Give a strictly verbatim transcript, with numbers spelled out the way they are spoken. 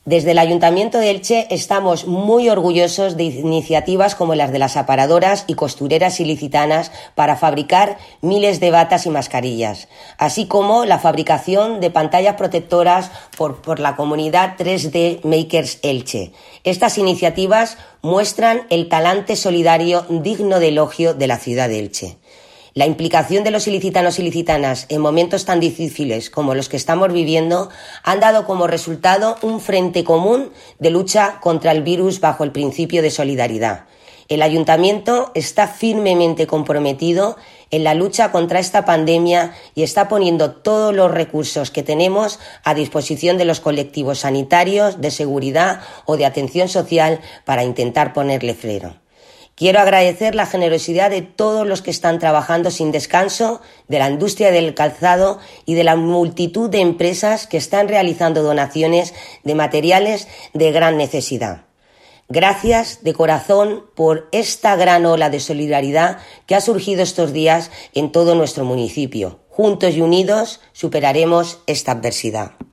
Desde el Ayuntamiento de Elche estamos muy orgullosos de iniciativas como las de las aparadoras y costureras ilicitanas para fabricar miles de batas y mascarillas, así como la fabricación de pantallas protectoras por, por la comunidad tres D Makers Elche. Estas iniciativas muestran el talante solidario digno de elogio de la ciudad de Elche. La implicación de los ilicitanos y ilicitanas en momentos tan difíciles como los que estamos viviendo han dado como resultado un frente común de lucha contra el virus bajo el principio de solidaridad. El Ayuntamiento está firmemente comprometido en la lucha contra esta pandemia y está poniendo todos los recursos que tenemos a disposición de los colectivos sanitarios, de seguridad o de atención social para intentar ponerle freno. Quiero agradecer la generosidad de todos los que están trabajando sin descanso, de la industria del calzado y de la multitud de empresas que están realizando donaciones de materiales de gran necesidad. Gracias de corazón por esta gran ola de solidaridad que ha surgido estos días en todo nuestro municipio. Juntos y unidos superaremos esta adversidad.